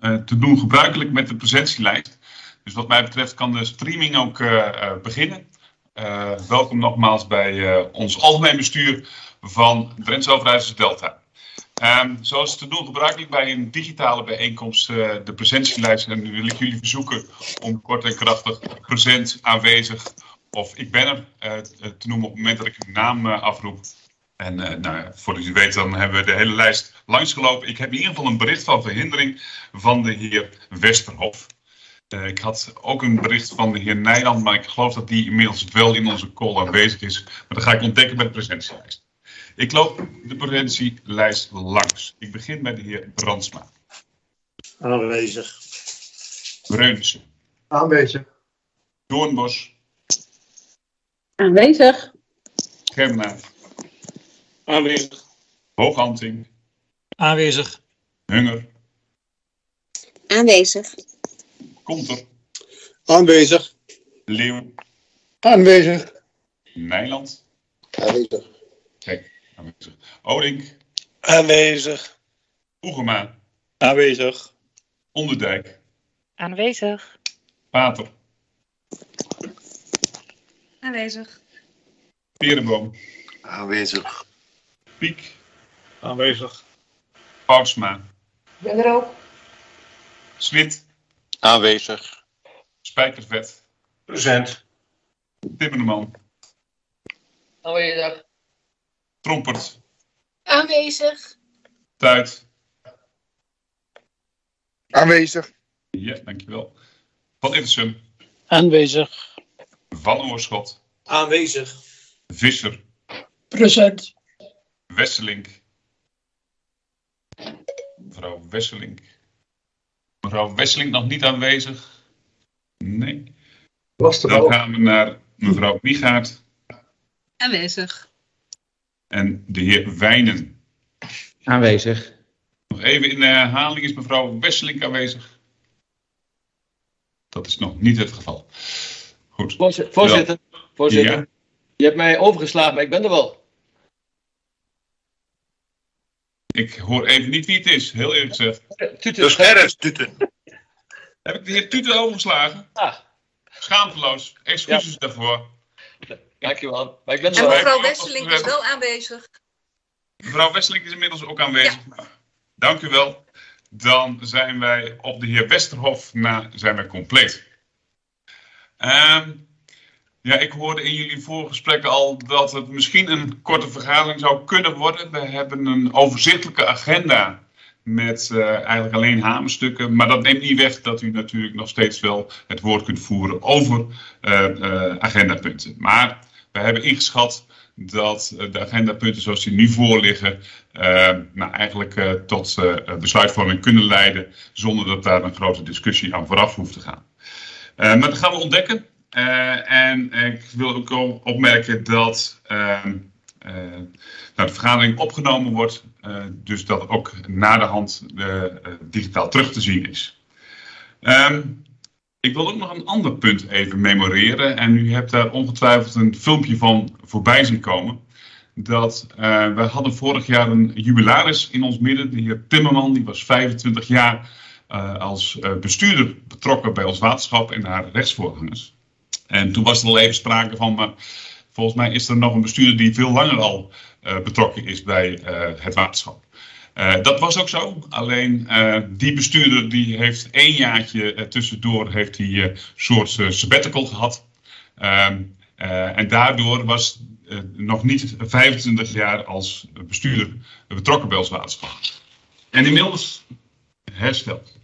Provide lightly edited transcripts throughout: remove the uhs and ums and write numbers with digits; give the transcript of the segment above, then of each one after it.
te doen gebruikelijk met de presentielijst. Dus wat mij betreft kan de streaming ook beginnen. Welkom nogmaals bij ons algemeen bestuur van Drentse Overijsselse Delta. Zoals te doen gebruikelijk bij een digitale bijeenkomst de presentielijst. En nu wil ik jullie verzoeken om kort en krachtig present, aanwezig of ik ben er te noemen op het moment dat ik uw naam afroep. En voordat u weet, dan hebben we de hele lijst langsgelopen. Ik heb in ieder geval een bericht van verhindering van de heer Westerhof. Ik had ook een bericht van de heer Nijland, maar ik geloof dat die inmiddels wel in onze call aanwezig is. Maar dat ga ik ontdekken bij de presentielijst. Ik loop de presentielijst langs. Ik begin bij de heer Brandsma. Aanwezig. Breunissen. Aanwezig. Doornbos. Aanwezig. Germinaat. Aanwezig. Hooganting. Aanwezig. Hunger. Aanwezig. Konter. Aanwezig. Leeuw. Aanwezig. Nijland. Aanwezig. Kijk, aanwezig. Odink. Aanwezig. Oegema. Aanwezig. Onderdijk. Aanwezig. Pater. Aanwezig. Perenboom. Aanwezig. Piek. Aanwezig. Pauwsma. Ben er ook. Smit. Aanwezig. Spijkervet. Present. Timmerman. Aanwezig. Trompert. Aanwezig. Tuit. Aanwezig. Ja, dankjewel. Van Ittersum. Aanwezig. Van Oorschot. Aanwezig. Visser. Present. Wesselink. Mevrouw Wesselink. Mevrouw Wesselink nog niet aanwezig? Nee. Dan gaan we naar mevrouw Wiegaard. Aanwezig. En de heer Wijnen. Aanwezig. Nog even in de herhaling, is mevrouw Wesselink aanwezig? Dat is nog niet het geval. Goed. Voorzitter. Ja. Je hebt mij overgeslagen, maar ik ben er wel. Ik hoor even niet wie het is, heel eerlijk gezegd. Tuten. Ernst, Tuten. Heb ik de heer Tuten overgeslagen? Ah, Schaamteloos. Excuses daarvoor. dankjewel. Maar ik ben er En wel. mevrouw Wesseling is wel aanwezig. Mevrouw Wesselink is inmiddels ook aanwezig. Ja. Dank u wel. Dan zijn wij op de heer Westerhof zijn wij compleet. Ja, ik hoorde in jullie voorgesprekken al dat het misschien een korte vergadering zou kunnen worden. We hebben een overzichtelijke agenda met eigenlijk alleen hamerstukken. Maar dat neemt niet weg dat u natuurlijk nog steeds wel het woord kunt voeren over agendapunten. Maar we hebben ingeschat dat de agendapunten zoals die nu voorliggen eigenlijk tot besluitvorming kunnen leiden zonder dat daar een grote discussie aan vooraf hoeft te gaan. Maar dat gaan we ontdekken. En ik wil ook opmerken dat de vergadering opgenomen wordt, dus dat ook na de hand digitaal terug te zien is. Ik wil ook nog een ander punt even memoreren en u hebt daar ongetwijfeld een filmpje van voorbij zien komen. Dat we hadden vorig jaar een jubilaris in ons midden, de heer Timmerman, die was 25 jaar als bestuurder betrokken bij ons waterschap en haar rechtsvoorgangers. En toen was er al even sprake van, maar volgens mij is er nog een bestuurder die veel langer al betrokken is bij het waterschap. Dat was ook zo, alleen die bestuurder die heeft 1 jaartje tussendoor heeft hij een soort sabbatical gehad. En daardoor was nog niet 25 jaar als bestuurder betrokken bij ons waterschap. En inmiddels hersteld.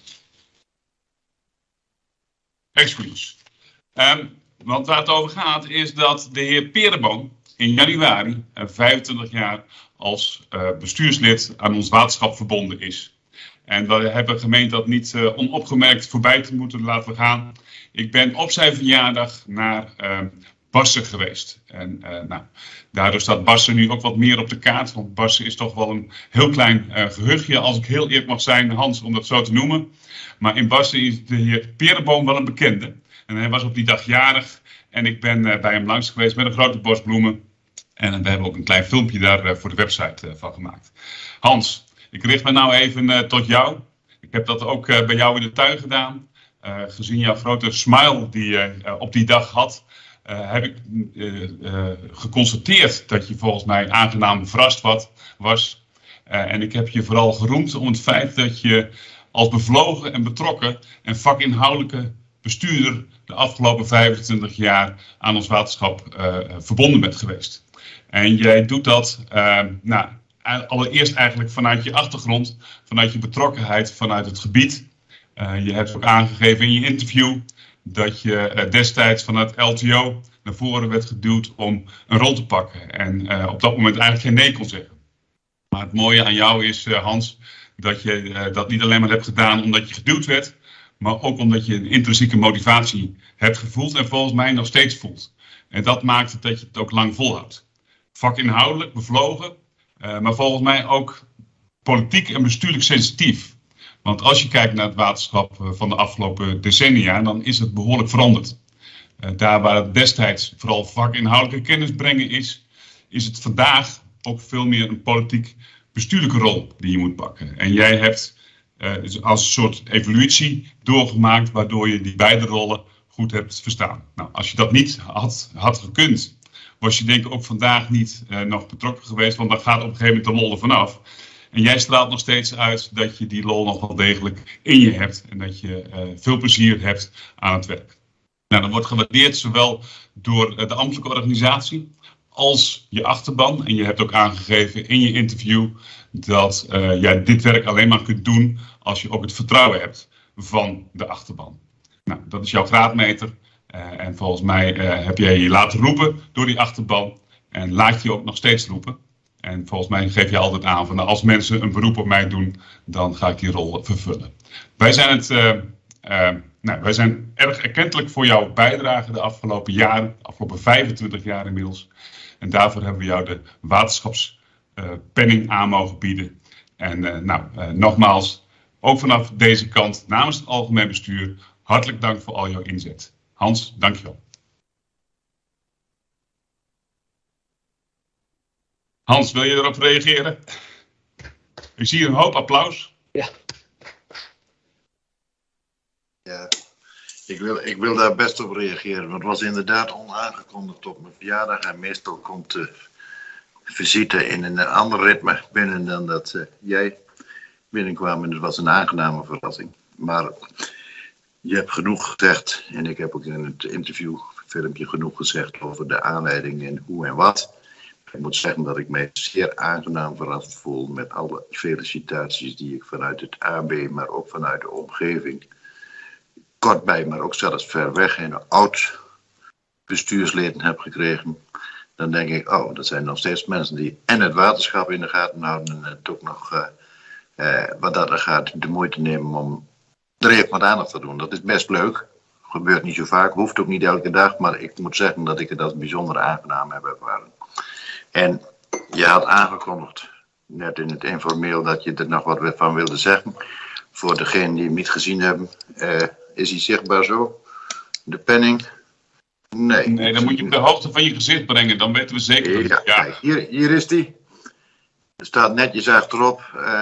Excuus. Want waar het over gaat is dat de heer Perenboom in januari 25 jaar als bestuurslid aan ons waterschap verbonden is. En we hebben gemeend dat niet onopgemerkt voorbij te moeten laten gaan. Ik ben op zijn verjaardag naar Barsen geweest. En daardoor staat Barsen nu ook wat meer op de kaart. Want Barsen is toch wel een heel klein gehuchtje, als ik heel eerlijk mag zijn, Hans, om dat zo te noemen. Maar in Barsen is de heer Perenboom wel een bekende. En hij was op die dag jarig. En ik ben bij hem langs geweest met een grote bos bloemen. En we hebben ook een klein filmpje daar voor de website van gemaakt. Hans, ik richt me nou even tot jou. Ik heb dat ook bij jou in de tuin gedaan. Gezien jouw grote smile die je op die dag had, heb ik geconstateerd dat je volgens mij aangenaam verrast was. En ik heb je vooral geroemd om het feit dat je als bevlogen en betrokken en vakinhoudelijke bestuurder de afgelopen 25 jaar aan ons waterschap verbonden bent geweest. En jij doet dat allereerst eigenlijk vanuit je achtergrond, vanuit je betrokkenheid, vanuit het gebied. Je hebt ook aangegeven in je interview dat je destijds vanuit LTO naar voren werd geduwd om een rol te pakken. En op dat moment eigenlijk geen nee kon zeggen. Maar het mooie aan jou is, Hans, dat je dat niet alleen maar hebt gedaan omdat je geduwd werd, maar ook omdat je een intrinsieke motivatie hebt gevoeld en volgens mij nog steeds voelt. En dat maakt het dat je het ook lang volhoudt. Vakinhoudelijk, bevlogen, maar volgens mij ook politiek en bestuurlijk sensitief. Want als je kijkt naar het waterschap van de afgelopen decennia, dan is het behoorlijk veranderd. Daar waar het destijds vooral vakinhoudelijke kennis brengen is het vandaag ook veel meer een politiek bestuurlijke rol die je moet pakken. En jij hebt als een soort evolutie doorgemaakt, waardoor je die beide rollen goed hebt verstaan. Nou, als je dat niet had gekund, was je denk ik ook vandaag niet nog betrokken geweest, want dan gaat op een gegeven moment de lol er vanaf. En jij straalt nog steeds uit dat je die lol nog wel degelijk in je hebt en dat je veel plezier hebt aan het werk. Nou, dat wordt gewaardeerd zowel door de ambtelijke organisatie als je achterban. En je hebt ook aangegeven in je interview dat jij dit werk alleen maar kunt doen als je ook het vertrouwen hebt van de achterban. Nou, dat is jouw graadmeter. En volgens mij heb jij je laten roepen door die achterban en laat je ook nog steeds roepen. En volgens mij geef je altijd aan van als mensen een beroep op mij doen, dan ga ik die rol vervullen. Wij zijn erg erkentelijk voor jouw bijdrage de afgelopen jaren, de afgelopen 25 jaar inmiddels. En daarvoor hebben we jou de waterschapspenning aan mogen bieden. En nogmaals, ook vanaf deze kant namens het algemeen bestuur, hartelijk dank voor al jouw inzet. Hans, dankjewel. Hans, wil je erop reageren? Ik zie een hoop applaus. Ja. Ja, ik wil daar best op reageren. Want het was inderdaad onaangekondigd op mijn verjaardag. En meestal komt de visite in een ander ritme binnen dan dat jij binnenkwam. En het was een aangename verrassing. Maar je hebt genoeg gezegd. En ik heb ook in het interviewfilmpje genoeg gezegd over de aanleiding en hoe en wat. Ik moet zeggen dat ik mij zeer aangenaam verrast voel met alle felicitaties die ik vanuit het AB, maar ook vanuit de omgeving, kort bij, maar ook zelfs ver weg, en oud bestuursleden heb gekregen. Dan denk ik, oh, dat zijn nog steeds mensen die en het waterschap in de gaten houden en het ook nog, wat dat er gaat, de moeite nemen om er even wat aandacht te doen. Dat is best leuk. Gebeurt niet zo vaak, hoeft ook niet elke dag, maar ik moet zeggen dat ik het als bijzonder aangenaam heb ervaren. En je had aangekondigd, net in het informeel, dat je er nog wat van wilde zeggen. Voor degenen die hem niet gezien hebben, is hij zichtbaar zo? De penning? Nee. Nee, dan moet je op de hoogte van je gezicht brengen, dan weten we zeker. Ja, kijk, hier is hij. Er staat netjes achterop,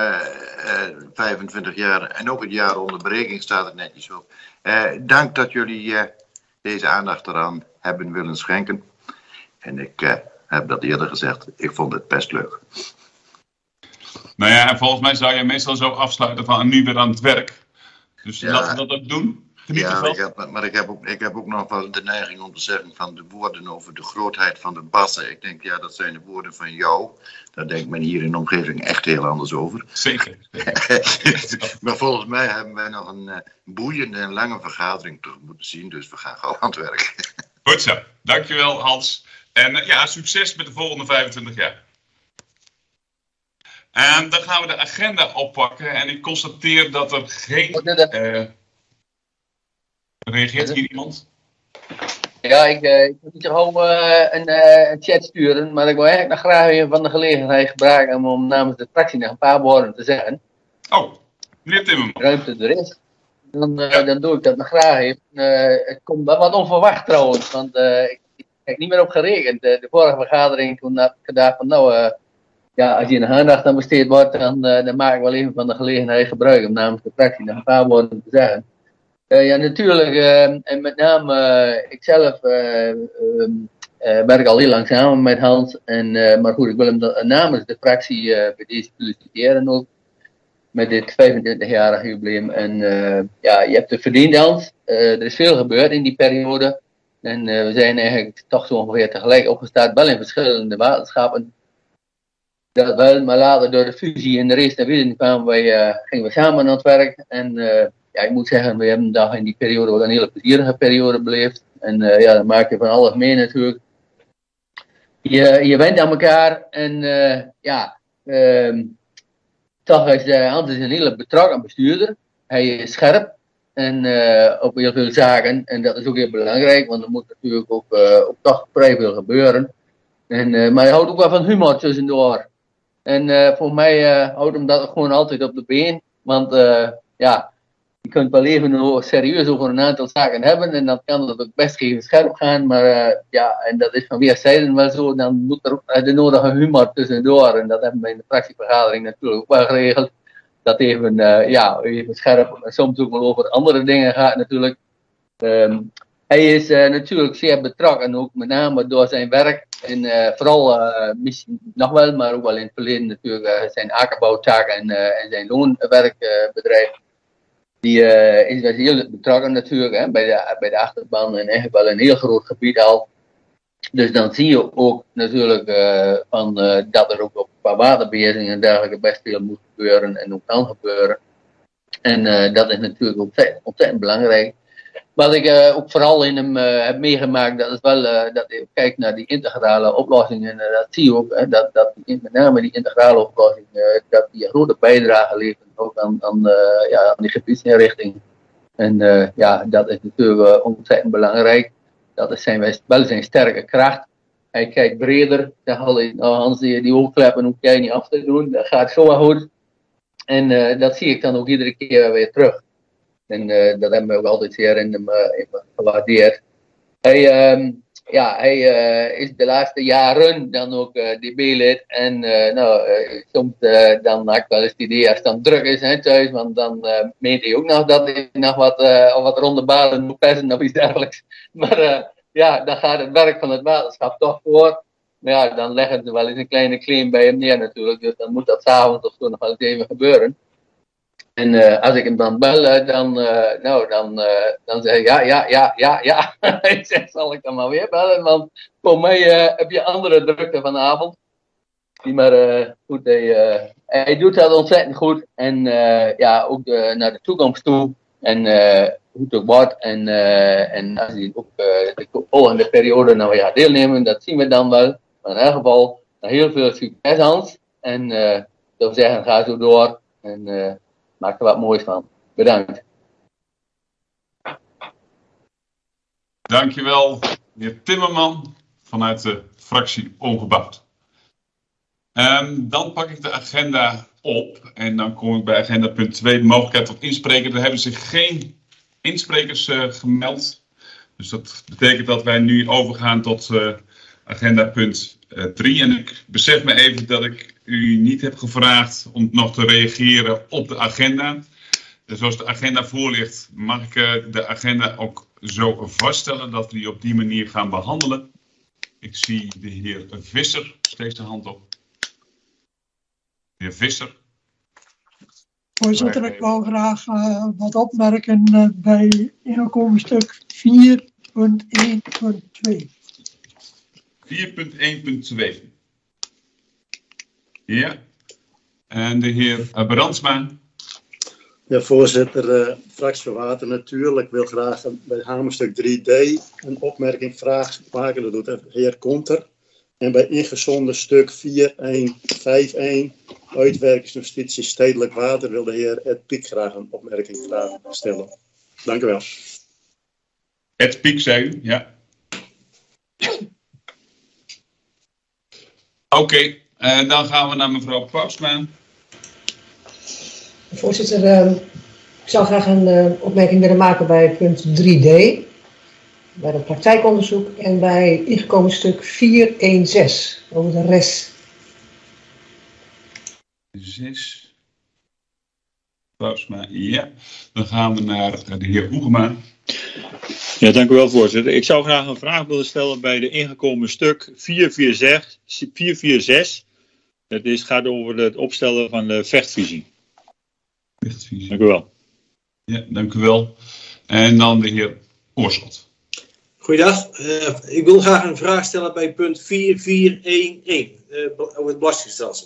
25 jaar en ook het jaar onderbreking staat er netjes op. Dank dat jullie deze aandacht eraan hebben willen schenken. En ik heb dat eerder gezegd, ik vond het best leuk. Nou ja, en volgens mij zou je meestal zo afsluiten van en nu weer aan het werk. Dus laten we dat ook doen. Maar ik heb ook nog wel de neiging om te zeggen van de woorden over de grootheid van de bassen. Ik denk, ja, dat zijn de woorden van jou. Daar denkt men hier in de omgeving echt heel anders over. Zeker. Maar volgens mij hebben wij nog een boeiende en lange vergadering terug moeten zien. Dus we gaan gauw aan het werk. Goed zo. Dankjewel, Hans. En succes met de volgende 25 jaar. En dan gaan we de agenda oppakken. En ik constateer dat er geen... reageert hier iemand? Ja, ik moet niet gewoon een chat sturen, maar ik wil eigenlijk nog graag even van de gelegenheid gebruiken om namens de fractie nog een paar woorden te zeggen. Oh, meneer Timmerman. Ruimte er is. Dan doe ik dat nog graag even. Het komt wel wat onverwacht trouwens, want ik heb niet meer op gerekend. De vorige vergadering, toen heb ik gedacht van ja, als je een aandacht aan besteed wordt, dan maak ik wel even van de gelegenheid gebruik om namens de fractie nog een paar woorden te zeggen. Ja, natuurlijk, en met name ikzelf werk al heel lang samen met Hans. Maar goed, ik wil hem namens de fractie bij deze feliciteren ook. Met dit 25-jarig jubileum. En ja, je hebt het verdiend, Hans. Er is veel gebeurd in die periode. En we zijn eigenlijk toch zo ongeveer tegelijk opgestart. Wel in verschillende waterschappen. Dat wel, maar later door de fusie en de rest naar binnen gingen we samen aan het werk. En ja, ik moet zeggen, we hebben daar in die periode wel een hele plezierige periode beleefd. En ja, dan maak je van alles mee natuurlijk. Je went aan elkaar en ja, toch is Hans is een hele betrokken bestuurder. Hij is scherp en op heel veel zaken. En dat is ook heel belangrijk, want er moet natuurlijk ook toch vrij veel gebeuren. Maar hij houdt ook wel van humor tussendoor. En voor mij houdt hem dat gewoon altijd op de been. Want ja, je kunt wel even serieus over een aantal zaken hebben. En dan kan het ook best even scherp gaan. Maar ja, en dat is van weerszijden wel zo. Dan moet er ook de nodige humor tussendoor. En dat hebben we in de fractievergadering natuurlijk ook wel geregeld. Dat even, ja, even scherp en soms ook wel over andere dingen gaat natuurlijk. Hij is natuurlijk zeer betrokken, ook met name door zijn werk. En vooral, misschien nog wel, maar ook wel in het verleden natuurlijk zijn akkerbouwtaken en zijn loonwerkbedrijf. Die is wel heel betrokken natuurlijk hè, bij de achterban en eigenlijk wel een heel groot gebied al. Dus dan zie je ook natuurlijk dat er ook op qua waterbeheersing en dergelijke best veel moet gebeuren en ook kan gebeuren. En dat is natuurlijk ontzettend belangrijk. Wat ik ook vooral in hem heb meegemaakt, dat is wel dat je kijkt naar die integrale oplossingen. En dat zie je ook, dat met name die integrale oplossing, dat die een grote bijdrage levert ook aan die gebiedsinrichting. En ja, dat is natuurlijk ontzettend belangrijk. Dat is wel zijn sterke kracht. Hij kijkt breder. Hans, die oogkleppen hoef jij niet af te doen. Dat gaat zo goed. En dat zie ik dan ook iedere keer weer terug. En dat hebben we ook altijd zeer in hem gewaardeerd. Hij is de laatste jaren dan ook DB-lid. En soms dan had ik wel eens het idee als het dan druk is hè, thuis. Want dan meent hij ook nog dat hij nog wat ronde balen moet persen of iets dergelijks. Maar ja, dan gaat het werk van het waterschap toch voor. Maar ja, dan leggen ze wel eens een kleine claim bij hem neer natuurlijk. Dus dan moet dat s'avonds of zo nog wel eens even gebeuren. En als ik hem dan bel, dan zeg ik ja. Ik zeg, zal ik dan maar weer bellen, want voor mij heb je andere drukte vanavond. Maar goed, hij doet dat ontzettend goed. En ja, ook naar de toekomst toe. En hoe het ook wordt. En als hij ook de volgende periode nou ja, deelnemen, dat zien we dan wel. Maar in elk geval, heel veel succes Hans. En ik zou zeggen, ga zo door. En maak er wat moois van. Bedankt. Dankjewel, meneer Timmerman, vanuit de fractie Ongebouwd. Dan pak ik de agenda op en dan kom ik bij agenda punt 2, mogelijkheid tot inspreken. Er hebben zich geen insprekers gemeld. Dus dat betekent dat wij nu overgaan tot agenda punt 3. En ik besef me even dat ik u niet heb gevraagd om nog te reageren op de agenda. Dus zoals de agenda voor ligt, mag ik de agenda ook zo vaststellen dat we die op die manier gaan behandelen. Ik zie de heer Visser, steekt zijn hand op. De heer Visser. Voorzitter, ik wou graag wat opmerken bij inkomenstuk 4.1.2. 4.1.2. Ja. En de heer Brandsma. Ja, voorzitter, fractie van Water natuurlijk wil graag bij hamerstuk 3D een opmerking vraag maken. Dat doet de heer Konter. En bij ingezonden stuk 4151, uitwerkingsjustitie stedelijk water, wil de heer Ed Piek graag een opmerking stellen. Dank u wel. Ed Piek, zei u, ja. Oké, dan gaan we naar mevrouw Pausma. Voorzitter, ik zou graag een opmerking willen maken bij punt 3D. Bij het praktijkonderzoek en bij ingekomen stuk 416 over de res. 6. Pausma, ja. Dan gaan we naar de heer Oegema. Ja, dank u wel, voorzitter. Ik zou graag een vraag willen stellen bij de ingekomen stuk 446. Het gaat over het opstellen van de vechtvisie. Vechtvisie. Dank u wel. Ja, dank u wel. En dan de heer Oorschot. Goeiedag. Ik wil graag een vraag stellen bij punt 4411 over het belastingstelsel.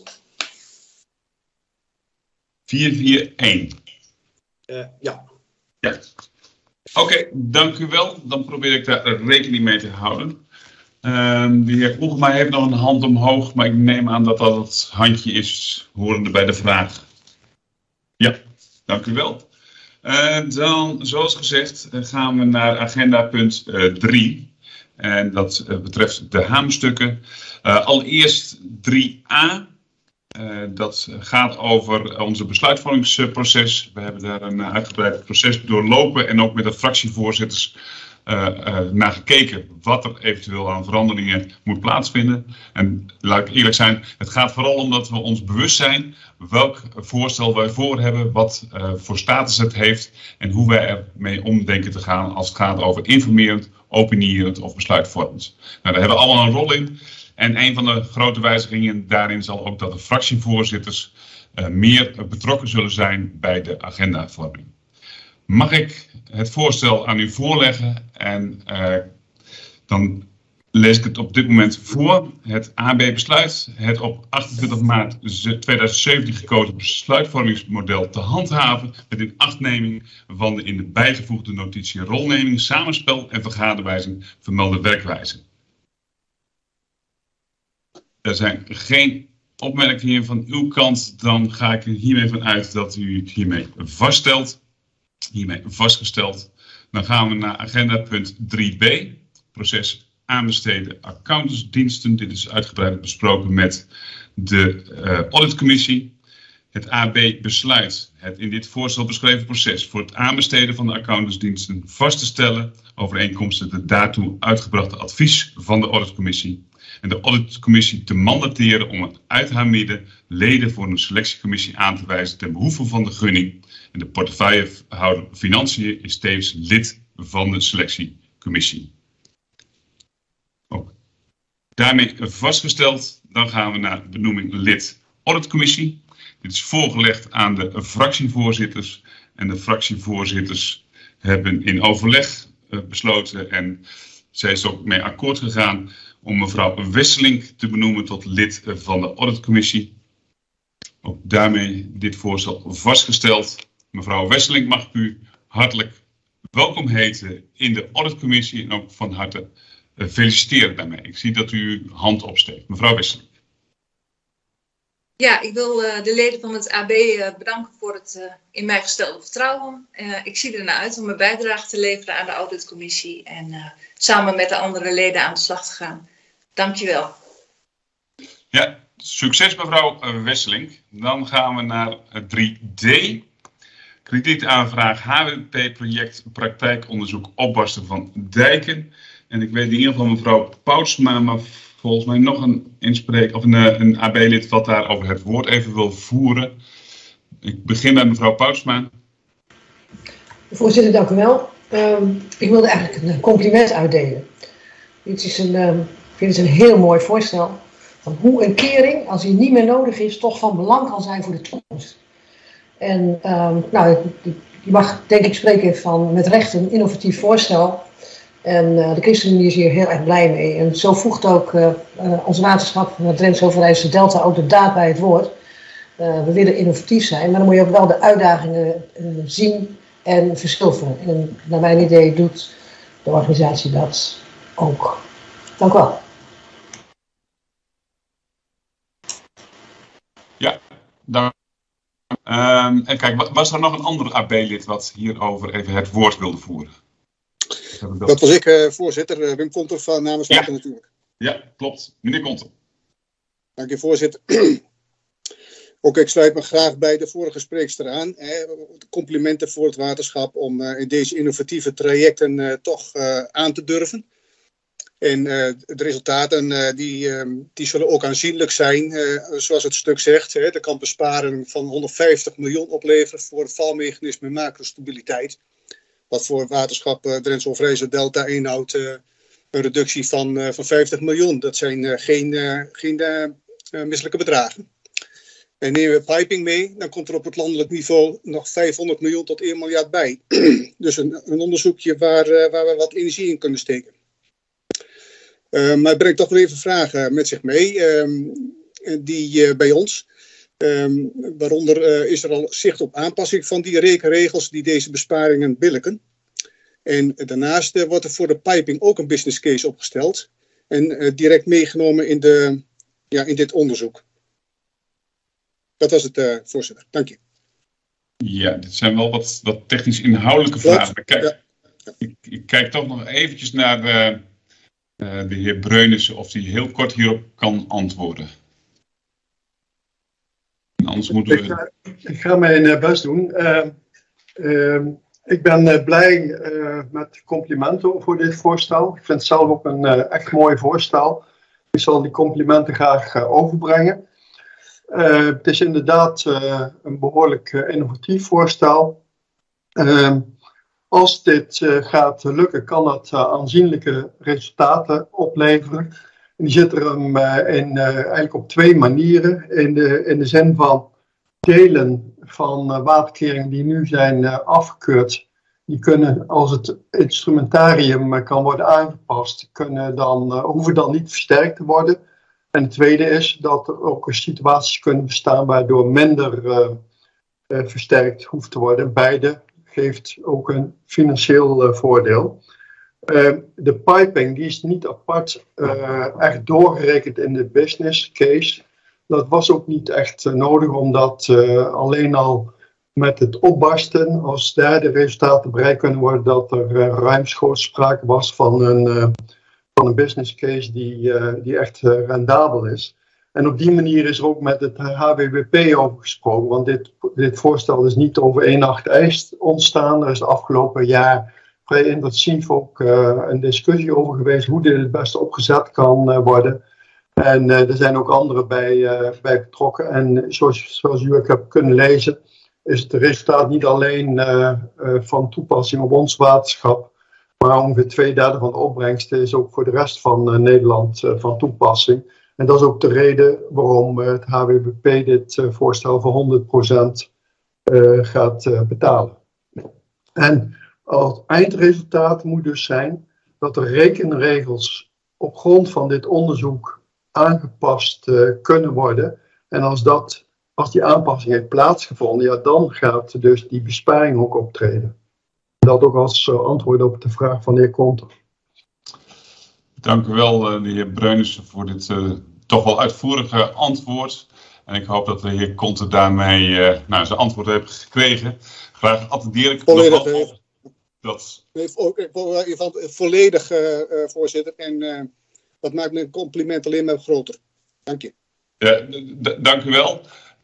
441. Ja. Ja. Oké, dank u wel. Dan probeer ik daar rekening mee te houden. De heer Oegema heeft nog een hand omhoog, maar ik neem aan dat dat het handje is horende bij de vraag. Ja, dank u wel. Dan, zoals gezegd, gaan we naar agenda punt 3. En dat betreft de haamstukken. Allereerst 3a. Dat gaat over onze besluitvormingsproces. We hebben daar een uitgebreid proces doorlopen en ook met de fractievoorzitters naar gekeken wat er eventueel aan veranderingen moet plaatsvinden. En laat ik eerlijk zijn, het gaat vooral om dat we ons bewust zijn welk voorstel wij voor hebben, wat voor status het heeft en hoe wij ermee om denken te gaan als het gaat over informerend, opinierend of besluitvormend. Nou, daar hebben we allemaal een rol in. En een van de grote wijzigingen daarin zal ook dat de fractievoorzitters meer betrokken zullen zijn bij de agendavorming. Mag ik het voorstel aan u voorleggen en dan lees ik het op dit moment voor. Het AB besluit het op 28 maart 2017 gekozen besluitvormingsmodel te handhaven met inachtneming van de in de bijgevoegde notitie rolneming, samenspel en vergaderwijzing vermelde werkwijze. Er zijn geen opmerkingen van uw kant, dan ga ik er hiermee van uit dat u het hiermee vastgesteld. Dan gaan we naar agenda punt 3b, proces aanbesteden accountantsdiensten. Dit is uitgebreid besproken met de auditcommissie. Het AB besluit het in dit voorstel beschreven proces voor het aanbesteden van de accountantsdiensten vast te stellen, overeenkomstig het daartoe uitgebrachte advies van de auditcommissie. En de auditcommissie te mandateren om uit haar midden leden voor een selectiecommissie aan te wijzen ten behoeve van de gunning. En de portefeuillehouder Financiën is tevens lid van de selectiecommissie. Daarmee vastgesteld, dan gaan we naar benoeming lid auditcommissie. Dit is voorgelegd aan de fractievoorzitters. En de fractievoorzitters hebben in overleg besloten en zij is ook mee akkoord gegaan om mevrouw Wesseling te benoemen tot lid van de auditcommissie. Ook daarmee dit voorstel vastgesteld. Mevrouw Wesseling, mag ik u hartelijk welkom heten in de auditcommissie en ook van harte feliciteren daarmee. Ik zie dat u uw hand opsteekt. Mevrouw Wesseling. Ja, ik wil de leden van het AB bedanken voor het in mij gestelde vertrouwen. Ik zie er naar uit om mijn bijdrage te leveren aan de auditcommissie en samen met de andere leden aan de slag te gaan. Dankjewel. Ja, succes mevrouw Wesseling. Dan gaan we naar 3D. Kredietaanvraag HWP-project praktijkonderzoek opbarsten van dijken. En ik weet in ieder geval mevrouw Poutsma, maar volgens mij nog een inspreker of een AB-lid wat daar over het woord even wil voeren. Ik begin bij mevrouw Poutsma. Voorzitter, dank u wel. Ik wilde eigenlijk een compliment uitdelen. Dit is ik vind het een heel mooi voorstel van hoe een kering, als die niet meer nodig is, toch van belang kan zijn voor de toekomst. En je mag denk ik spreken van met recht een innovatief voorstel. En de ChristenUnie is hier heel erg blij mee. En zo voegt ook ons waterschap, Drentse Overijssel Delta, ook de daad bij het woord. We willen innovatief zijn, maar dan moet je ook wel de uitdagingen zien en verschillen. En naar mijn idee doet de organisatie dat ook. Dank u wel. Ja, dank. En kijk, was er nog een ander AB-lid wat hierover even het woord wilde voeren? Dat was ik, voorzitter. Wim Konter van namens Water natuurlijk. Ja, klopt. Meneer Konter. Dank u, voorzitter. Ook ik sluit me graag bij de vorige spreekster aan. Complimenten voor het waterschap om in deze innovatieve trajecten toch aan te durven. En de resultaten die zullen ook aanzienlijk zijn, zoals het stuk zegt. Hè, dat kan besparing van 150 miljoen opleveren voor het valmechanisme macrostabiliteit. Wat voor waterschap Drentse Overijssel Delta inhoudt een reductie van 50 miljoen. Dat zijn geen misselijke bedragen. En nemen we piping mee, dan komt er op het landelijk niveau nog 500 miljoen tot 1 miljard bij. Dus een onderzoekje waar we wat energie in kunnen steken. Maar het brengt toch wel even vragen met zich mee, die bij ons. Waaronder is er al zicht op aanpassing van die rekenregels die deze besparingen billijken. En daarnaast wordt er voor de piping ook een business case opgesteld. En direct meegenomen in dit onderzoek. Dat was het, voorzitter. Dank je. Ja, dit zijn wel wat technisch inhoudelijke vragen. Ik kijk toch nog eventjes naar de heer Breunissen of hij heel kort hierop kan antwoorden. En anders moeten we... Ik ga mijn best doen. Ik ben blij met complimenten voor dit voorstel. Ik vind het zelf ook een echt mooi voorstel. Ik zal die complimenten graag overbrengen. Het is inderdaad een behoorlijk innovatief voorstel. Als dit gaat lukken, kan dat aanzienlijke resultaten opleveren. En die zitten hem eigenlijk op 2 manieren. In de zin van delen van waterkeringen die nu zijn afgekeurd. Die kunnen, als het instrumentarium kan worden aangepast, hoeven dan niet versterkt te worden. En het tweede is dat er ook situaties kunnen bestaan waardoor minder versterkt hoeft te worden. Beide geeft ook een financieel voordeel. De piping die is niet apart echt doorgerekend in de business case. Dat was ook niet echt nodig, omdat alleen al met het opbarsten, als daar de resultaten bereikt kunnen worden, dat er ruimschoots sprake was van een business case die echt rendabel is. En op die manier is er ook met het HWBP over gesproken, want dit voorstel is niet over 1 nacht ijs ontstaan. Er is het afgelopen jaar vrij intensief ook een discussie over geweest hoe dit het beste opgezet kan worden. En er zijn ook anderen bij betrokken. En zoals u ook hebt kunnen lezen, is het resultaat niet alleen van toepassing op ons waterschap, maar ongeveer 2/3 van de opbrengst is ook voor de rest van Nederland van toepassing. En dat is ook de reden waarom het HWBP dit voorstel voor 100% gaat betalen. En als eindresultaat moet dus zijn dat de rekenregels op grond van dit onderzoek aangepast kunnen worden. En als die aanpassing heeft plaatsgevonden, ja, dan gaat dus die besparing ook optreden. Dat ook als antwoord op de vraag van de heer Konter. Dank u wel, de heer Breunissen, voor dit toch wel uitvoerige antwoord. En ik hoop dat de heer Konter daarmee zijn antwoord heeft gekregen. Graag attendeer ik volledig, dat... Volledig, voorzitter. En dat maakt mijn compliment alleen maar groter. Dank je. Dank u wel.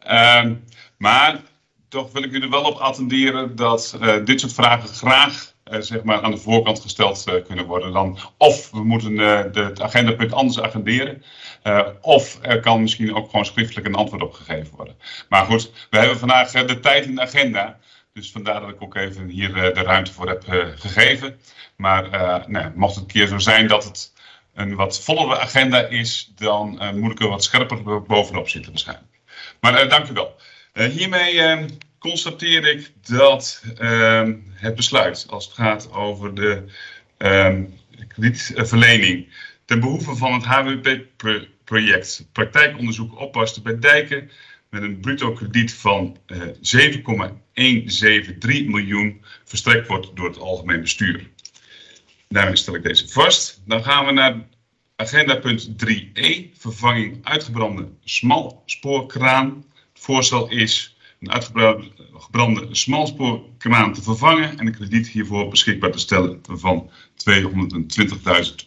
Maar toch wil ik u er wel op attenderen dat dit soort vragen graag zeg maar aan de voorkant gesteld kunnen worden. Dan, of we moeten het agendapunt anders agenderen. Of er kan misschien ook gewoon schriftelijk een antwoord op gegeven worden. Maar goed, we hebben vandaag de tijd in de agenda. Dus vandaar dat ik ook even hier de ruimte voor heb gegeven. Maar mocht het een keer zo zijn dat het een wat vollere agenda is, dan moet ik er wat scherper bovenop zitten waarschijnlijk. Maar dank u wel. Hiermee constateer ik dat het besluit als het gaat over de kredietverlening ten behoeve van het HWP-project praktijkonderzoek oppassen bij dijken met een bruto krediet van 7,173 miljoen verstrekt wordt door het algemeen bestuur. Daarmee stel ik deze vast. Dan gaan we naar agenda punt 3e, vervanging uitgebrande smalspoorkraan. Het voorstel is een uitgebrande smalspoorkraan te vervangen en een krediet hiervoor beschikbaar te stellen van €220.000.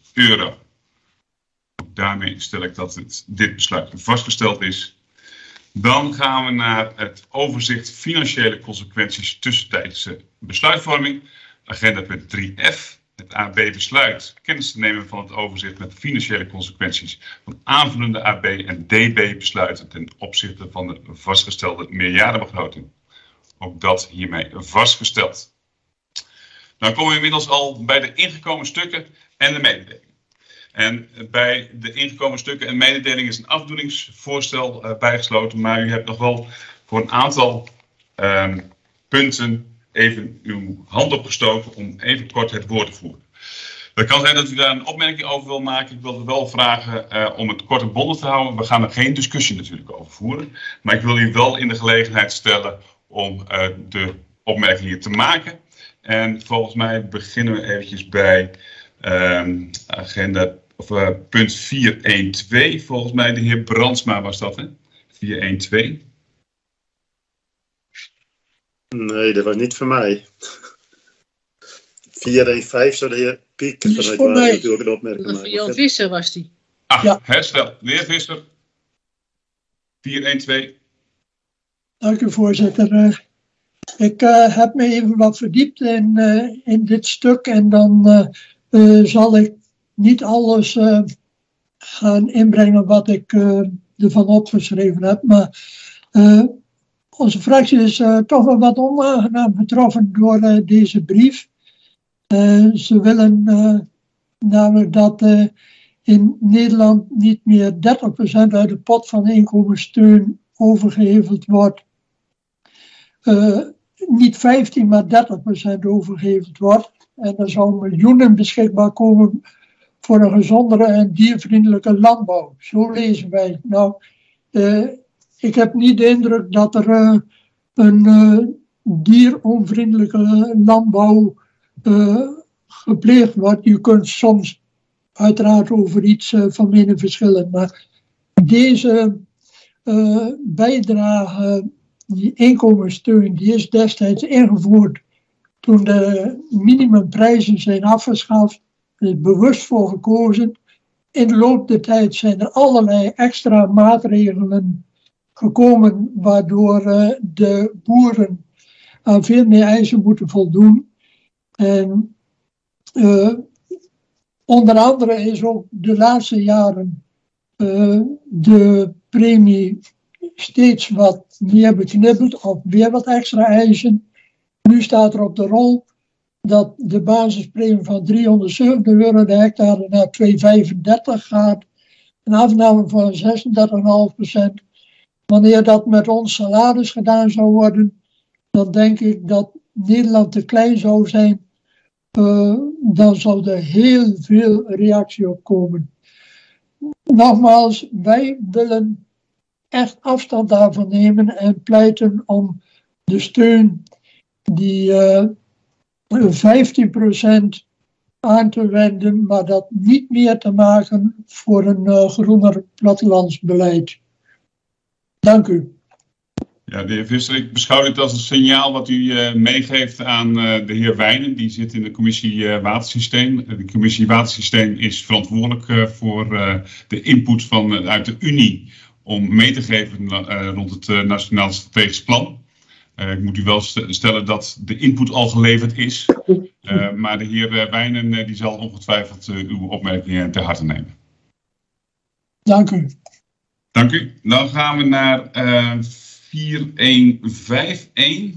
Daarmee stel ik dat dit besluit vastgesteld is. Dan gaan we naar het overzicht financiële consequenties tussentijdse besluitvorming. Agenda punt 3F, Het AB besluit kennis te nemen van het overzicht met financiële consequenties van aanvullende AB en DB besluiten ten opzichte van de vastgestelde meerjarenbegroting. Ook dat hiermee vastgesteld. Nou komen we inmiddels al bij de ingekomen stukken en de mededelingen. En bij de ingekomen stukken en mededelingen is een afdoeningsvoorstel bijgesloten, maar u hebt nog wel voor een aantal punten even uw hand opgestoken om even kort het woord te voeren. Het kan zijn dat u daar een opmerking over wil maken. Ik wil u wel vragen om het kort en bondig te houden. We gaan er geen discussie natuurlijk over voeren. Maar ik wil u wel in de gelegenheid stellen om de opmerking hier te maken. En volgens mij beginnen we eventjes bij agenda, punt 412. Volgens mij de heer Brandsma was dat, hè? 412. Nee, dat was niet voor mij. 415 zou de heer Piek vanuit waar natuurlijk een opmerking maken. Jan Visser was die. Ja. Herstel. De heer Visser. 412. Dank u, voorzitter. Ik heb me even wat verdiept in dit stuk en dan zal ik niet alles gaan inbrengen wat ik ervan opgeschreven heb. Maar onze fractie is toch wel wat onaangenaam getroffen door deze brief. Ze willen namelijk dat in Nederland niet meer 30% uit de pot van inkomenssteun overgeheveld wordt. Niet 15, maar 30% overgeheveld wordt. En er zou miljoenen beschikbaar komen voor een gezondere en diervriendelijke landbouw. Zo lezen wij. Nou, ik heb niet de indruk dat er een dieronvriendelijke landbouw gepleegd wordt. Je kunt soms uiteraard over iets van mening verschillen. Maar deze bijdrage, die inkomenssteun, die is destijds ingevoerd toen de minimumprijzen zijn afgeschaft. Er is bewust voor gekozen. In de loop der tijd zijn er allerlei extra maatregelen gekomen waardoor de boeren aan veel meer eisen moeten voldoen. En onder andere is ook de laatste jaren de premie steeds wat meer beknibbeld of weer wat extra eisen. Nu staat er op de rol dat de basispremie van €307 de hectare naar €235 gaat. Een afname van 36,5%. Wanneer dat met ons salaris gedaan zou worden, dan denk ik dat Nederland te klein zou zijn. Dan zou er heel veel reactie op komen. Nogmaals, wij willen echt afstand daarvan nemen en pleiten om de steun die 15% aan te wenden, maar dat niet meer te maken voor een groener plattelandsbeleid. Dank u. Ja, de heer Visser, ik beschouw dit als een signaal wat u meegeeft aan de heer Wijnen. Die zit in de commissie Watersysteem. De commissie Watersysteem is verantwoordelijk voor de input uit de Unie om mee te geven rond het Nationaal Strategisch Plan. Ik moet u wel stellen dat de input al geleverd is. Maar de heer Wijnen die zal ongetwijfeld uw opmerkingen ter harte nemen. Dank u. Dank u. Dan gaan we naar 4151.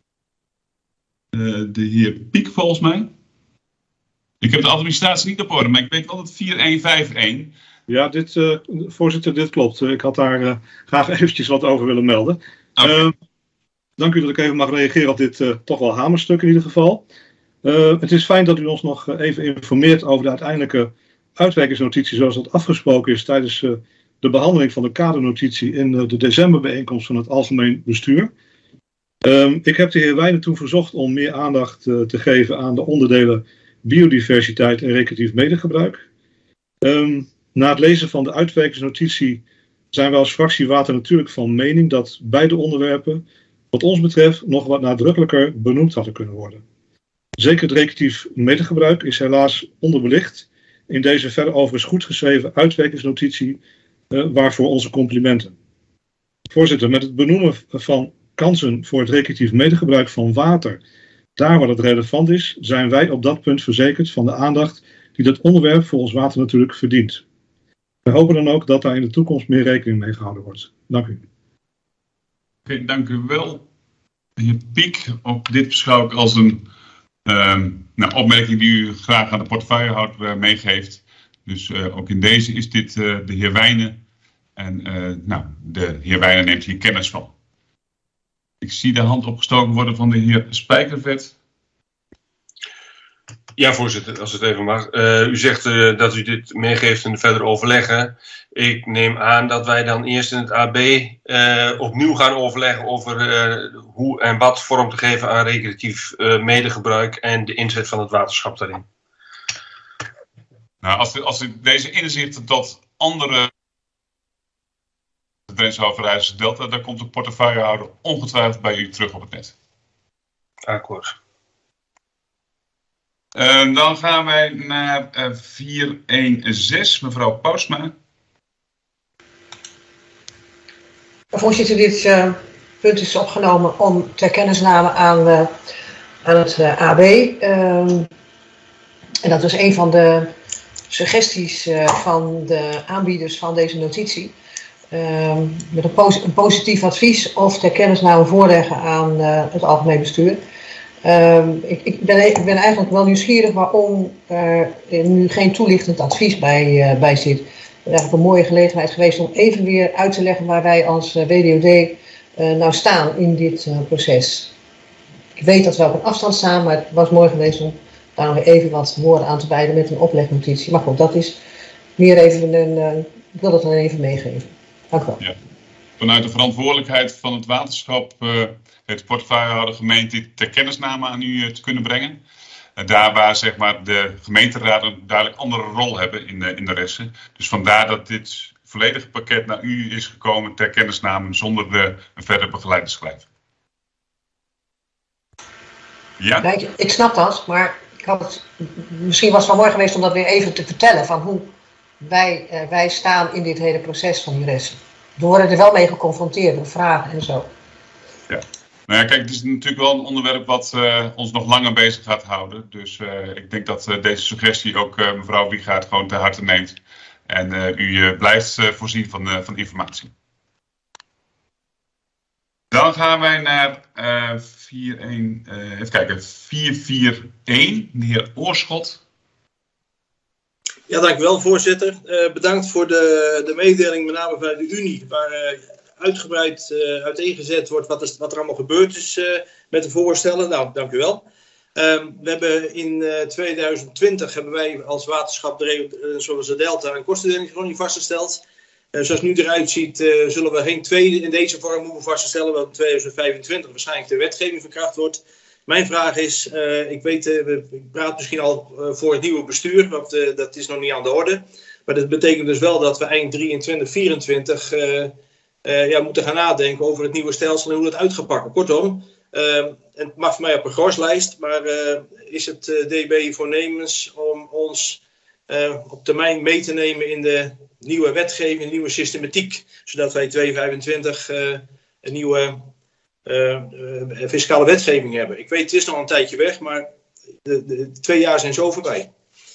De heer Piek volgens mij. Ik heb de administratie niet op orde, maar ik weet wel dat 4151. Ja, voorzitter, dit klopt. Ik had daar graag eventjes wat over willen melden. Okay. Dank u dat ik even mag reageren op dit toch wel hamerstuk in ieder geval. Het is fijn dat u ons nog even informeert over de uiteindelijke uitwerkingsnotitie zoals dat afgesproken is tijdens de behandeling van de kadernotitie in de decemberbijeenkomst van het Algemeen Bestuur. Ik heb de heer Wijnen toen verzocht om meer aandacht te geven aan de onderdelen biodiversiteit en recreatief medegebruik. Na het lezen van de uitwerkingsnotitie zijn we als fractie Water natuurlijk van mening dat beide onderwerpen wat ons betreft nog wat nadrukkelijker benoemd hadden kunnen worden. Zeker het recreatief medegebruik is helaas onderbelicht in deze verder overigens goed geschreven uitwerkingsnotitie, waarvoor onze complimenten. Voorzitter, met het benoemen van kansen voor het recreatief medegebruik van water Daar waar het relevant is, zijn wij op dat punt verzekerd van de aandacht die dit onderwerp voor ons water natuurlijk verdient. We hopen dan ook dat daar in de toekomst meer rekening mee gehouden wordt. Dank u. Oké, dank u wel. De heer Piek, ook dit beschouw ik als een opmerking die u graag aan de portefeuillehouder meegeeft. Dus ook in deze is dit de heer Wijnen. En de heer Wijnen neemt hier kennis van. Ik zie de hand opgestoken worden van de heer Spijkervet. Ja, voorzitter, als het even mag. U zegt dat u dit meegeeft in de verdere overleggen. Ik neem aan dat wij dan eerst in het AB opnieuw gaan overleggen over hoe en wat vorm te geven aan recreatief medegebruik en de inzet van het waterschap daarin. Nou, als u deze inzichten tot andere Drentse Overijsselse Delta, dan komt de portefeuillehouder ongetwijfeld bij u terug op het net. Akkoord. Dan gaan wij naar 416, mevrouw Pausma. Voorzitter, dit punt is opgenomen om ter kennisname aan het AB. En dat was een van de suggesties van de aanbieders van deze notitie. Met een positief advies of ter kennisname voorleggen aan het algemeen bestuur. Ik ben eigenlijk wel nieuwsgierig waarom er nu geen toelichtend advies bij zit. Het is eigenlijk een mooie gelegenheid geweest om even weer uit te leggen waar wij als WDOD nou staan in dit proces. Ik weet dat we op een afstand staan, maar het was mooi geweest om daar nog even wat woorden aan te wijden met een oplegnotitie. Maar goed, dat is meer even ik wil dat dan even meegeven. Dank u wel. Ja. Vanuit de verantwoordelijkheid van het waterschap heeft de portefeuillehouder gemeend dit ter kennisname aan u te kunnen brengen. Daar waar zeg maar, de gemeenteraden een duidelijk andere rol hebben in de resten. Dus vandaar dat dit volledige pakket naar u is gekomen ter kennisname zonder een verder begeleidingsschrijf. Ja? Ja, ik snap dat, maar misschien was het wel mooi geweest om dat weer even te vertellen van hoe wij staan in dit hele proces van die resten. We worden er wel mee geconfronteerd door vragen en zo. Ja. Nou ja, kijk, het is natuurlijk wel een onderwerp wat ons nog langer bezig gaat houden. Dus ik denk dat deze suggestie ook mevrouw Wiegaard gewoon ter harte neemt. En u blijft voorzien van informatie. Dan gaan wij naar 441, de heer Oorschot. Ja, dank u wel, voorzitter. Bedankt voor de mededeling, met name vanuit de Unie, waar uitgebreid uiteengezet wordt wat er allemaal gebeurd is met de voorstellen. Nou, dank u wel. We hebben in 2020 hebben wij als waterschap zoals de Delta een kostendelingsvergoeding vastgesteld. Zoals het nu eruit ziet, zullen we geen tweede in deze vorm hoeven vaststellen, wat in 2025 waarschijnlijk de wetgeving verkracht wordt. Mijn vraag is, ik weet, ik praat misschien al voor het nieuwe bestuur, want dat is nog niet aan de orde. Maar dat betekent dus wel dat we eind 23, 24 moeten gaan nadenken over het nieuwe stelsel en hoe dat uit gaat pakken. Kortom, het mag voor mij op een groslijst, maar is het DB voornemens om ons op termijn mee te nemen in de nieuwe wetgeving, de nieuwe systematiek, zodat wij 2025 een nieuwe fiscale wetgeving hebben. Ik weet, het is nog een tijdje weg, maar de 2 jaar zijn zo voorbij.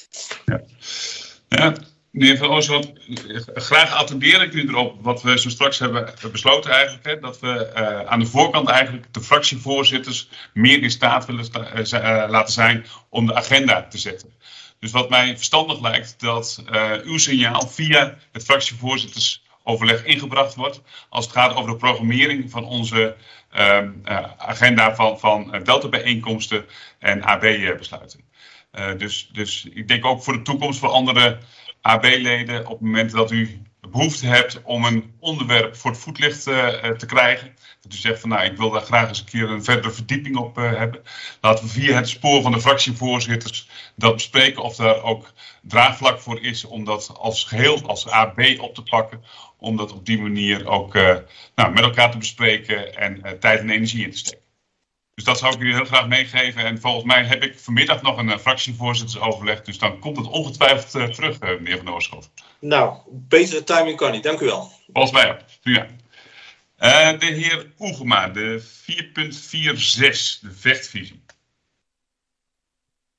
Ja, meneer Van Oorschot, graag attendeer ik u erop wat we zo straks hebben besloten eigenlijk. Hè, dat we aan de voorkant eigenlijk de fractievoorzitters meer in staat willen laten zijn om de agenda te zetten. Dus wat mij verstandig lijkt, dat uw signaal via het fractievoorzittersoverleg ingebracht wordt als het gaat over de programmering van onze agenda van Delta-bijeenkomsten en AB-besluiten. Dus ik denk ook voor de toekomst voor andere AB-leden op het moment dat u behoefte hebt om een onderwerp voor het voetlicht te krijgen. Dat u zegt van nou, ik wil daar graag eens een keer een verdere verdieping op hebben. Laten we via het spoor van de fractievoorzitters dat bespreken of daar ook draagvlak voor is om dat als geheel, als AB op te pakken. Om dat op die manier ook met elkaar te bespreken en tijd en energie in te steken. Dus dat zou ik jullie heel graag meegeven. En volgens mij heb ik vanmiddag nog een fractievoorzittersoverleg. Dus dan komt het ongetwijfeld terug, meneer Van Oorschot. Nou, betere timing kan niet. Dank u wel. Volgens mij ook. Ja. De heer Oegema, de 4.46, de vechtvisie.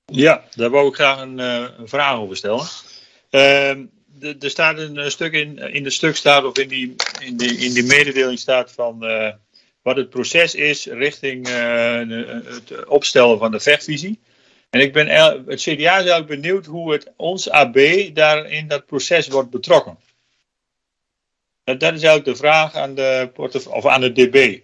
Ja, daar wou ik graag een vraag over stellen. Er staat een stuk in het stuk staat, of in die mededeling staat van wat het proces is richting het opstellen van de vechtvisie. En het CDA is eigenlijk benieuwd hoe ons AB daar in dat proces wordt betrokken. Dat is eigenlijk de vraag aan de DB.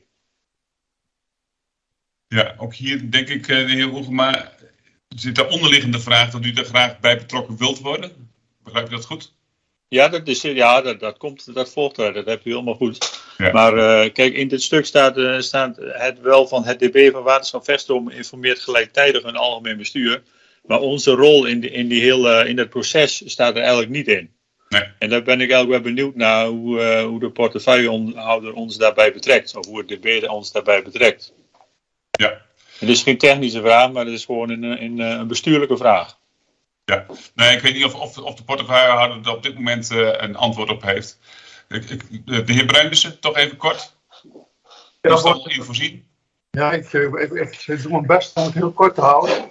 Ja, ook hier denk ik, de heer Hoegema, zit de onderliggende vraag dat u er graag bij betrokken wilt worden. Begrijp je dat goed? Ja, dat volgt daar. Dat hebt u helemaal goed. Ja. Maar kijk, in dit stuk staat het wel van het DB van Waterschap Vestrom informeert gelijktijdig een algemeen bestuur. Maar onze rol in dat proces staat er eigenlijk niet in. Nee. En daar ben ik eigenlijk wel benieuwd naar hoe de portefeuillehouder ons daarbij betrekt. Of hoe het DB ons daarbij betrekt. Ja. Het is geen technische vraag, maar het is gewoon een bestuurlijke vraag. Ja, nee, ik weet niet of de portefeuillehouder er op dit moment een antwoord op heeft. De heer Bruindersen, toch even kort. Ja, is dat in voorzien? Ja, ik doe mijn best om het heel kort te houden.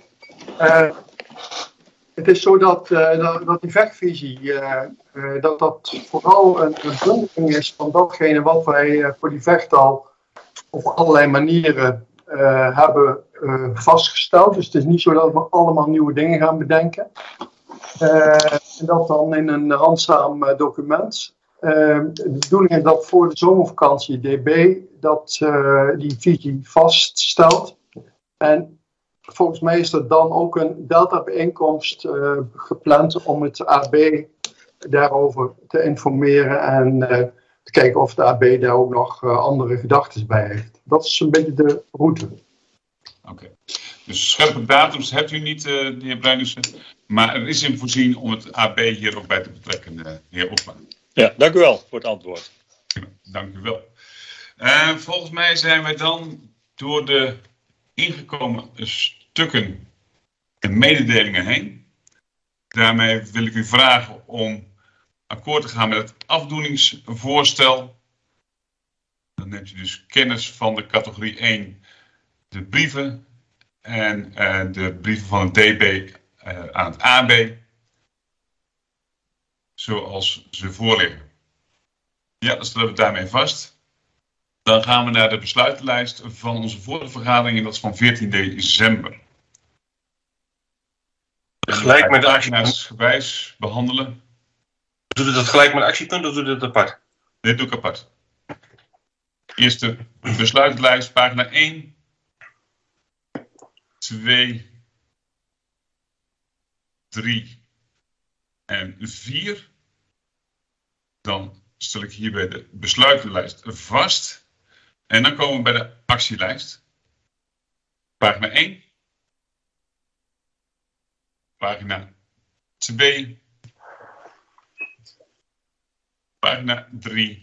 Het is zo dat die vechtvisie, dat vooral een bundeling is van datgene wat wij voor die vecht al op allerlei manieren hebben vastgesteld. Dus het is niet zo dat we allemaal nieuwe dingen gaan bedenken. En dat dan in een handzaam document. De bedoeling is dat voor de zomervakantie DB die visie vaststelt. En volgens mij is er dan ook een Delta-bijeenkomst gepland om het AB daarover te informeren en te kijken of de AB daar ook nog andere gedachten bij heeft. Dat is een beetje de route. Oké. Dus scherpe datums hebt u niet, de heer Bruindersen. Maar er is in voorzien om het AB hier ook bij te betrekken, de heer Opma. Ja, dank u wel voor het antwoord. Dank u wel. Volgens mij zijn wij dan door de ingekomen stukken en mededelingen heen. Daarmee wil ik u vragen om akkoord te gaan met het afdoeningsvoorstel. Dan neemt u dus kennis van de categorie 1, de brieven en de brieven van het DB aan het AB, zoals ze voorliggen. Ja, dan stellen we het daarmee vast. Dan gaan we naar de besluitenlijst van onze vorige vergadering en dat is van 14 december. Gelijk met de actiepunten behandelen. Doet u dat gelijk met actiepunt of doet u dat apart? Dit doe ik apart. Eerste besluitenlijst, pagina 1, 2, 3 en 4. Dan stel ik hierbij de besluitenlijst vast. En dan komen we bij de actielijst. Pagina 1. Pagina 2. Pagina 3.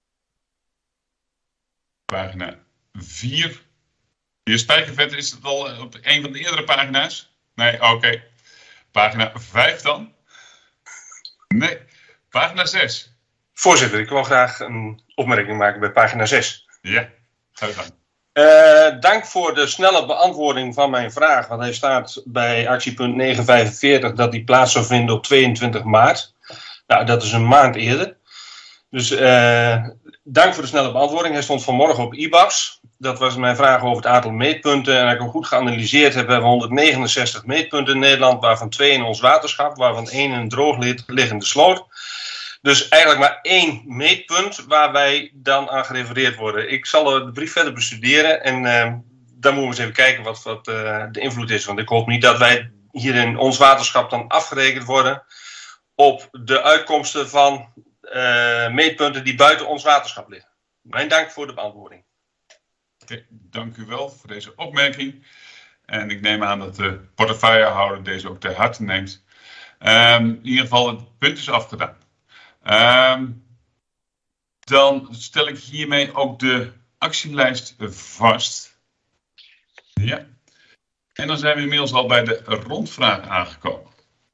Pagina 4. Hier spijkervet, is het al op een van de eerdere pagina's? Nee, oké. Pagina 5 dan? Nee, pagina 6. Voorzitter, ik wil graag een opmerking maken bij pagina 6. Ja, ga je gang. Dank voor de snelle beantwoording van mijn vraag. Want hij staat bij actiepunt 945 dat die plaats zou vinden op 22 maart. Nou, dat is een maand eerder. Dus dank voor de snelle beantwoording. Hij stond vanmorgen op IBAS. Dat was mijn vraag over het aantal meetpunten. En als ik hem goed geanalyseerd heb, hebben we 169 meetpunten in Nederland. Waarvan 2 in ons waterschap, waarvan 1 in een droogliggende sloot. Dus eigenlijk maar 1 meetpunt waar wij dan aan gerefereerd worden. Ik zal de brief verder bestuderen en dan moeten we eens even kijken wat de invloed is. Want ik hoop niet dat wij hier in ons waterschap dan afgerekend worden op de uitkomsten van meetpunten die buiten ons waterschap liggen. Mijn dank voor de beantwoording. Okay, dank u wel voor deze opmerking. En ik neem aan dat de portefeuillehouder deze ook ter harte neemt. In ieder geval, het punt is afgedaan. Dan stel ik hiermee ook de actielijst vast. Ja. En dan zijn we inmiddels al bij de rondvraag aangekomen.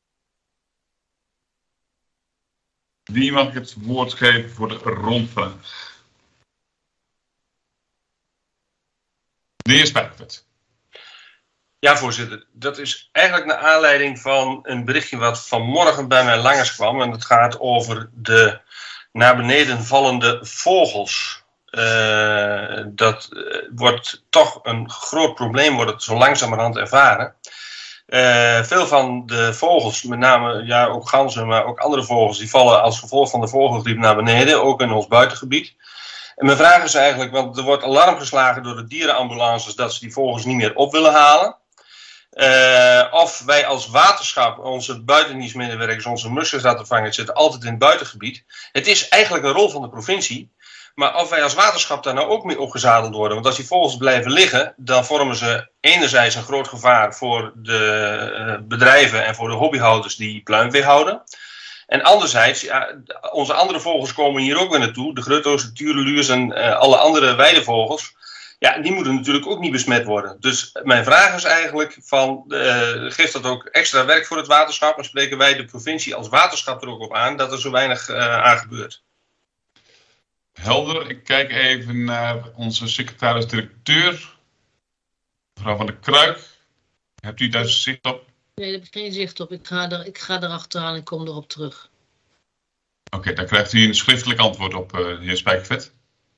Wie mag ik het woord geven voor de rondvraag? De heer Spijkervet. Ja, voorzitter. Dat is eigenlijk naar aanleiding van een berichtje wat vanmorgen bij mij langskwam. En dat gaat over de naar beneden vallende vogels. Dat wordt toch een groot probleem, wordt het zo langzamerhand ervaren. Veel van de vogels, met name ook ganzen, maar ook andere vogels, die vallen als gevolg van de vogelgriep naar beneden, ook in ons buitengebied. En mijn vraag is eigenlijk, want er wordt alarm geslagen door de dierenambulances dat ze die vogels niet meer op willen halen. Of wij als waterschap, onze buitendienstmedewerkers, onze muskusrattenvangers zitten altijd in het buitengebied. Het is eigenlijk een rol van de provincie. Maar of wij als waterschap daar nou ook mee opgezadeld worden. Want als die vogels blijven liggen, dan vormen ze enerzijds een groot gevaar voor de bedrijven en voor de hobbyhouders die pluimvee houden. En anderzijds, onze andere vogels komen hier ook weer naartoe. De grutto's, de tureluurs en alle andere weidevogels. Ja, die moeten natuurlijk ook niet besmet worden. Dus mijn vraag is eigenlijk van, geeft dat ook extra werk voor het waterschap? En spreken wij de provincie als waterschap er ook op aan dat er zo weinig aan gebeurt? Helder. Ik kijk even naar onze secretaris-directeur. Mevrouw van der Kruik. Hebt u daar zicht op? Nee, daar heb ik geen zicht op. Ik ga er achteraan en kom erop terug. Oké, dan krijgt u een schriftelijk antwoord op, de heer Spijkervet.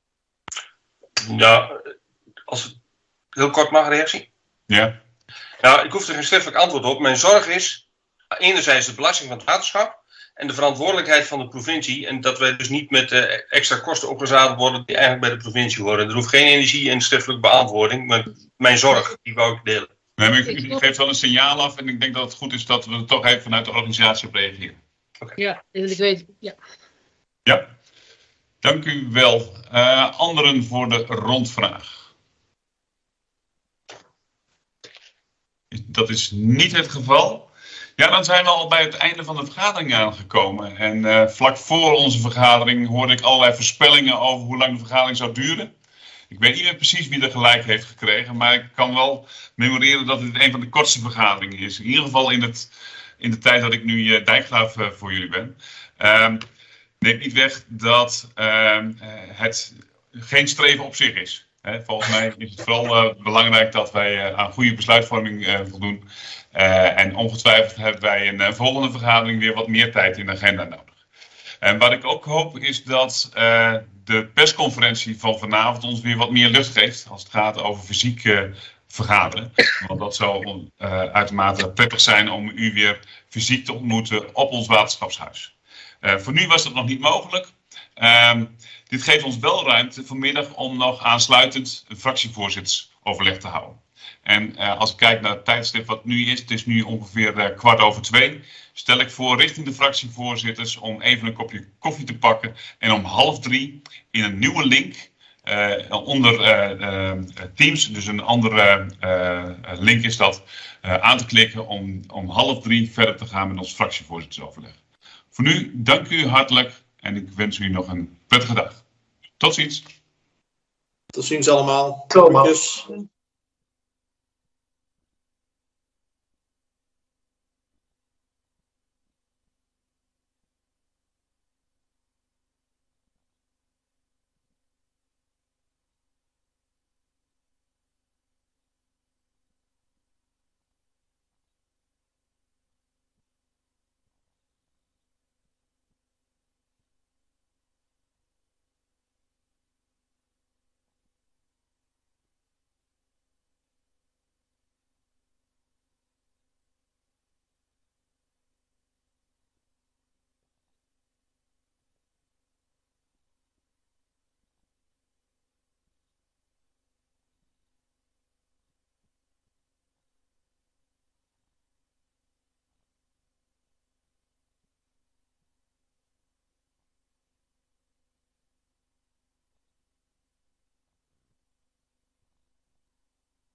Ja, als het heel kort mag, reactie. Ja. Nou, ik hoef er geen schriftelijk antwoord op. Mijn zorg is enerzijds de belasting van het waterschap en de verantwoordelijkheid van de provincie. En dat wij dus niet met extra kosten opgezadeld worden die eigenlijk bij de provincie horen. Er hoeft geen energie en schriftelijke beantwoording, maar mijn zorg, die wou ik delen. Nee, maar u geeft wel een signaal af en ik denk dat het goed is dat we er toch even vanuit de organisatie op reageren. Okay. Ja, ik weet. Ja. Ja, dank u wel. Anderen voor de rondvraag. Dat is niet het geval. Ja, dan zijn we al bij het einde van de vergadering aangekomen. En vlak voor onze vergadering hoorde ik allerlei voorspellingen over hoe lang de vergadering zou duren. Ik weet niet meer precies wie er gelijk heeft gekregen, maar ik kan wel memoreren dat het een van de kortste vergaderingen is. In ieder geval in de tijd dat ik nu dijkgraaf voor jullie ben. Neemt niet weg dat het geen streven op zich is. Volgens mij is het vooral belangrijk dat wij aan goede besluitvorming voldoen. En ongetwijfeld hebben wij een volgende vergadering weer wat meer tijd in de agenda nodig. En wat ik ook hoop is dat de persconferentie van vanavond ons weer wat meer lucht geeft als het gaat over fysiek vergaderen. Want dat zou uitermate prettig zijn om u weer fysiek te ontmoeten op ons waterschapshuis. Voor nu was dat nog niet mogelijk. Dit geeft ons wel ruimte vanmiddag om nog aansluitend een fractievoorzittersoverleg te houden. En als ik kijk naar het tijdstip wat nu is, het is nu ongeveer 2:15, stel ik voor richting de fractievoorzitters om even een kopje koffie te pakken en om 2:30 in een nieuwe link onder Teams, dus een andere link is dat, aan te klikken om 2:30 verder te gaan met ons fractievoorzittersoverleg. Voor nu, dank u hartelijk en ik wens u nog een prettige dag. Tot ziens. Tot ziens allemaal. Tot ziens.